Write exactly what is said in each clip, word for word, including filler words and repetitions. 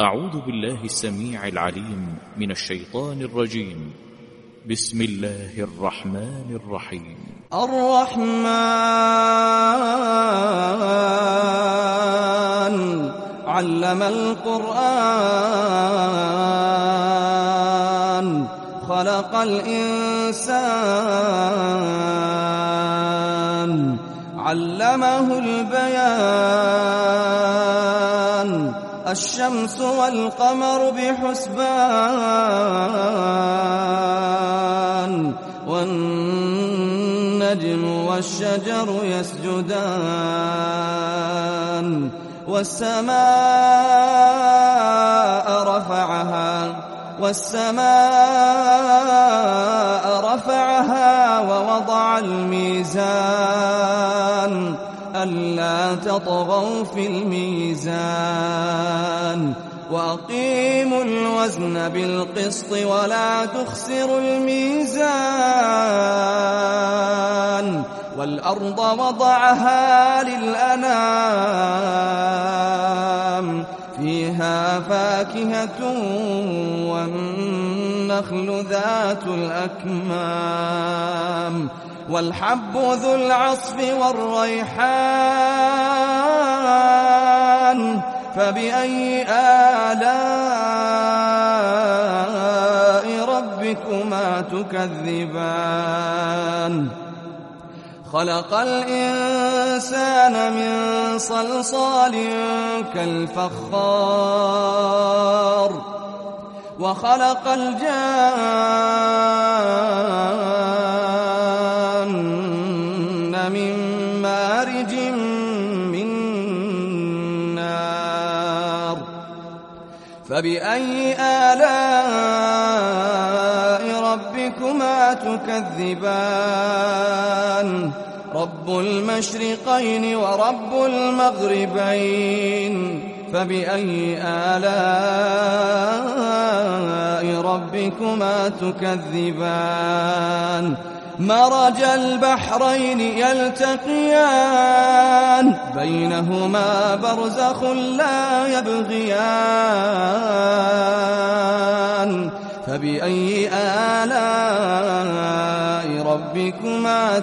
أعوذ بالله السميع العليم من الشيطان الرجيم. بسم الله الرحمن الرحيم. الرحمن علم القرآن خلق الإنسان علمه البيان الشمس والقمر بحسبان والنجم والشجر يسجدان والسماء رفعها والسماء رفعها ووضع الميزان ألا تطغوا في الميزان وأقيموا الوزن بالقسط ولا تخسروا الميزان والأرض وضعها للأنام فيها فاكهة والنخل ذات الأكمام والحب ذو العصف والريحان فبأي آلاء ربكما تكذبان خلق الإنسان من صلصال كالفخار وخلق الجان من مارج من نار فبأي آلاء ربكما تكذبان رب المشرقين ورب المغربين فبأي آلاء ربكما تكذبان مرج البحرين يلتقيان بينهما برزخ لا يبغيان فبأي آلاء ربكما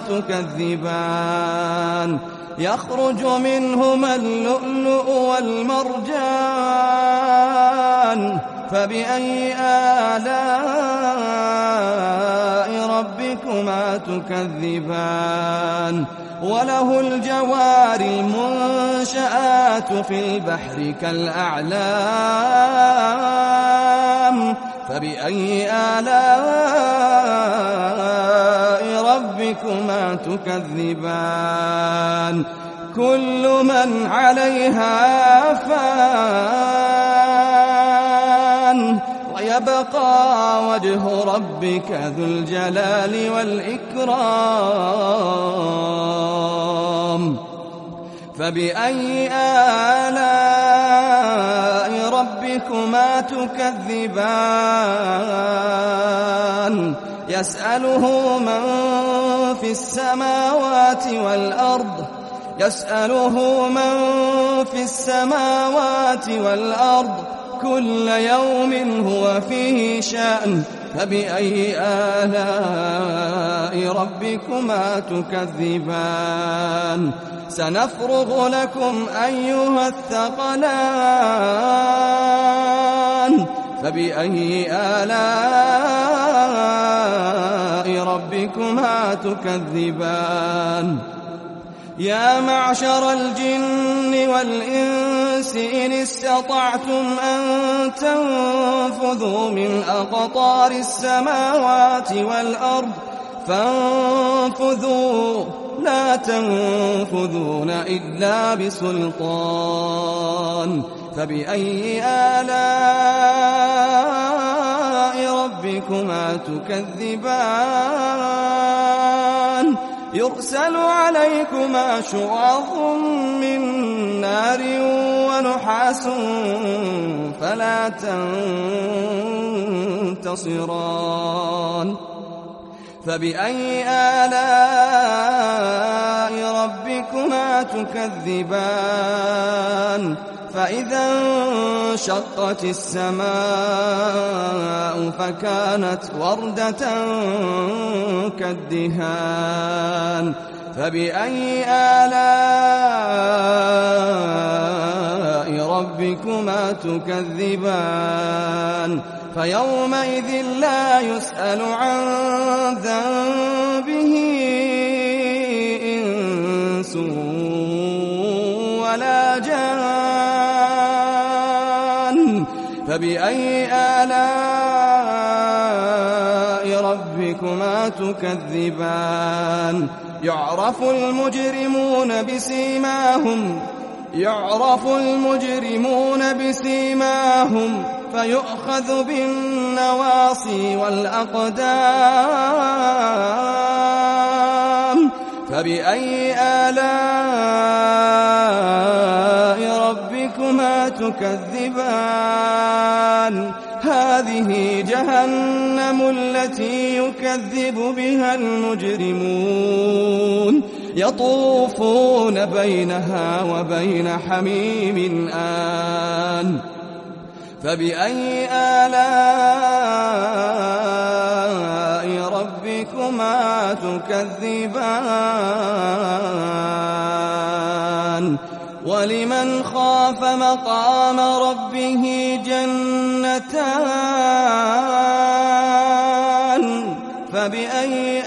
تكذبان يخرج منهما اللؤلؤ والمرجان فبأي آلاء ربكما تكذبان وله الجوار المنشآت في البحر كالأعلام فبأي آلاء ربكما تكذبان كل من عليها فان ويبقى وجه ربك ذو الجلال والإكرام فبأي آلاء ربكما تكذبان يسأله من في السماوات والأرض يسأله من في السماوات والأرض كل يوم هو فيه شأن فبأي آلاء ربكما تكذبان سنفرغ لكم أيها الثقلان فبأي آلاء ربكما تكذبان يا معشر الجن والإنس إن استطعتم أن تنفذوا من أقطار السماوات والأرض فانفذوا لا تنفذون إلا بسلطان فبأي آلاء ربكما تكذبان يرسل عليكما شواظ من نار ونحاس فلا تنتصران فبأي آلاء ربكما تكذبان فإذا انشقت السماء فكانت وردة كالدهان فبأي آلاء ربكما تكذبان فيومئذ لا يسأل عن ذنبه إنس ولا جان فبأي آلاء ربكما تكذبان يعرف المجرمون بسيماهم يعرف المجرمون بسيماهم فيؤخذ بالنواصي والأقدام فبأي آلاء ربكما تكذبان هذه جهنم التي يكذب بها المجرمون يطوفون بينها وبين حميم آن فبأي آلاء ربكما تكذبان ولمن خاف مقام ربه جنتان فبأي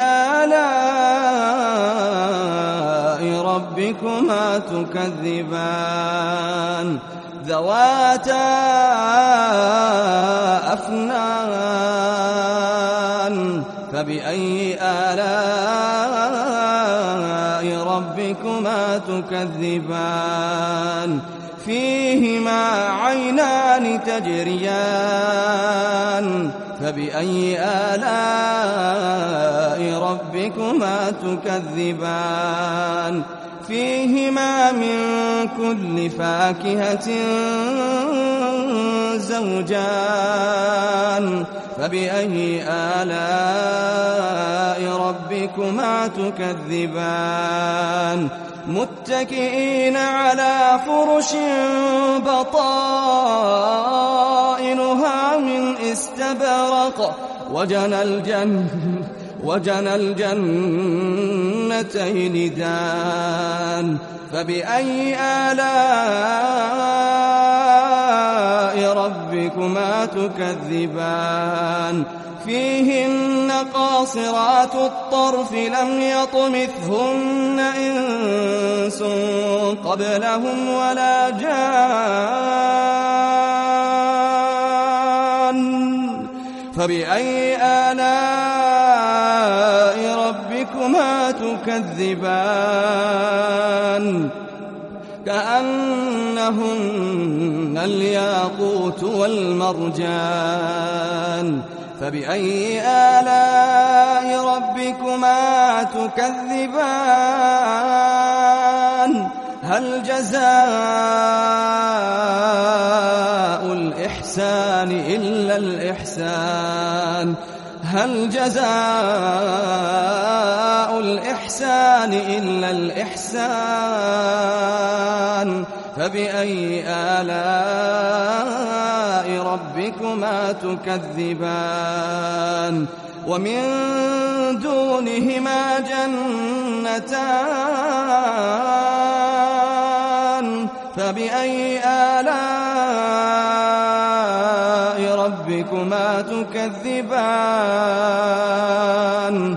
آلاء ربكما تكذبان ذواتا أفنان فبأي آلاء ربكما تكذبان فيهما عينان تجريان فبأي آلاء ربكما تكذبان فيهما من كل فاكهة زوجان فبأي آلاء ربكما تكذبان متكئين على فرش بطائنها من استبرق وجنى الجنة وجنى الجنتين دان فبأي آلاء ربكما تكذبان فيهن قاصرات الطرف لم يطمثهن إنس قبلهم ولا جان فبأي آلاء ربكما تكذبان كأنهن الياقوت والمرجان فبأي آلاء ربكما تكذبان هل جزاء الإحسان إلا الإحسان هل جزاء الإحسان إلا الإحسان فبأي آلاء ربكما تكذبان ومن دونهما جنتان فبأي آلاء ربكما تكذبان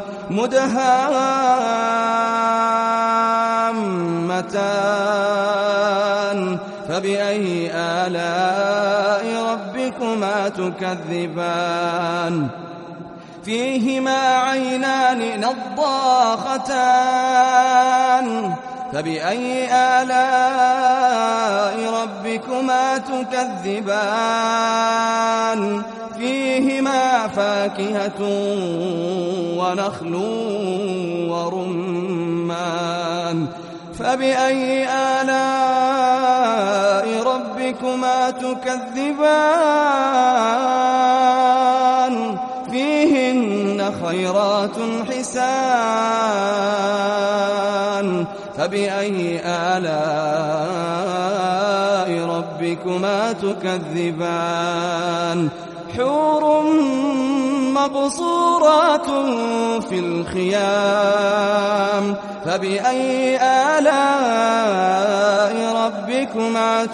مدهامتان فبأي آلاء ربكما تكذبان فيهما عينان نضاختان فبأي آلاء ربكما تكذبان فيهما فاكهة ونخل ورمان فبأي آلاء ربكما تكذبان فيهن خيرات حسان فبأي آلاء ربكما ربكما تكذبان حور مقصورات في الخيام فبأي آلاء ربكما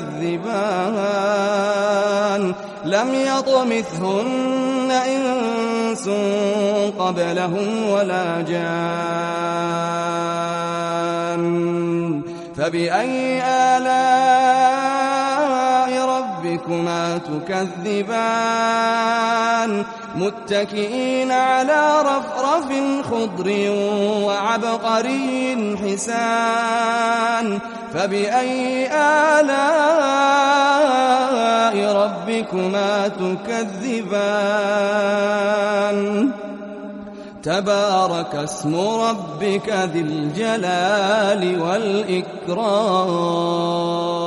تكذبان لم يطمثهن إنس قبلهم ولا جان فبأي آلاء ربكما تكذبان متكئين على رفرف خضر وعبقري حسان فبأي آلاء ربكما تكذبان تبارك اسم ربك ذي الجلال والإكرام